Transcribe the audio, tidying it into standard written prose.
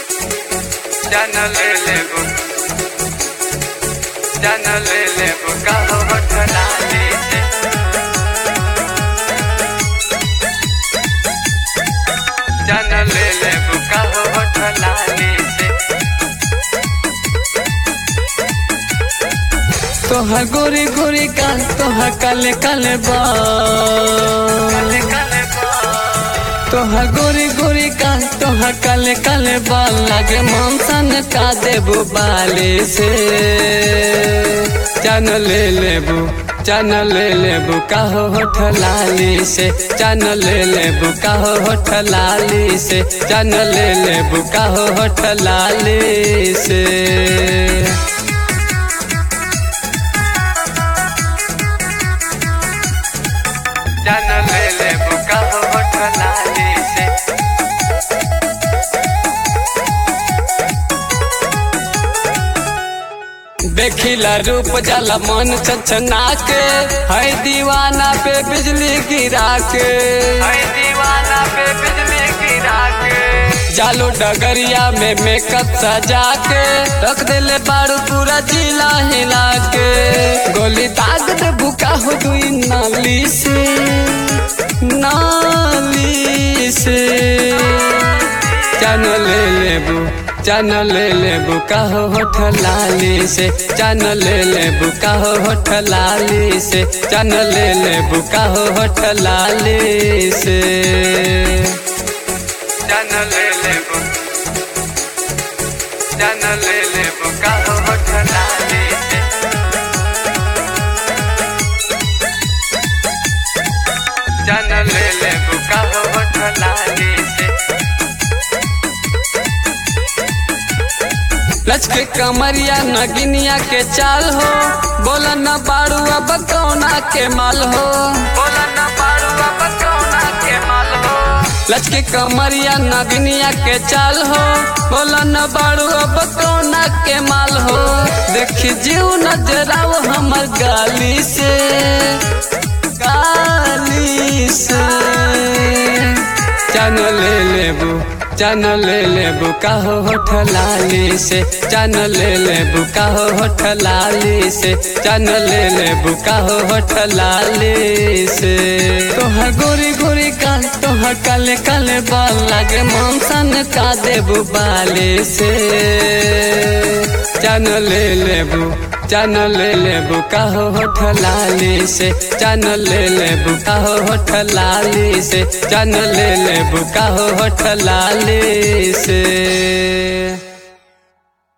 जान ले लेबू कहो ठलाली से जान ले लेबू कहो ठलाली से तोहर गोरी गोरी काल तोहर काले काले बाल तोहर गोरी गोरी काल तोहर काले काले बाल लागे मांसन का देबू बाले से जान ले लेबू कहो ठलाली से जान ले लेबू कहो ठलाली से जान ले लेबू कहो ठलाली से जान ले लेबू कहो ठलाली से देखिला रूप जाला मन छछना के है दीवाना पे बिजली गिरा के है दीवाना पे बिजली गिरा के जालो डगरिया में मेकअप सजा के रख देले बारू पूरा जिला हिला के गोली दाग दे बुका हो दुई नाली से जान ले लेबू कहो ठलाली से जान ले लेबू कहो ठलाली से जान ले लेबू कहो ठलाली से जान ले लेबू कहो ठलाली से जान ले लेबू कहो ठलाली से लचके कमरिया नगिनिया के चाल हो बोला न बारू अब कौना के माल हो बोला न बारू अब कौना के माल हो लचके कमरिया नगिनिया के चाल हो बोला न बारू अब कौना के माल हो देखी जीव नजराव हमर गाली से जान ले लेबू कहो ठलाली से जान ले लेबू कहो ठलाली से जान ले लेबू कहो ठलाली से तोहर गोरी गोरी काल तोहर काले काले बाल लागे मांसन का देबू बाले से जान ले लेबू कहो ठलाली से जान ले लेबू कहो ठलाली से जान ले लेबू कहो ठलाली से।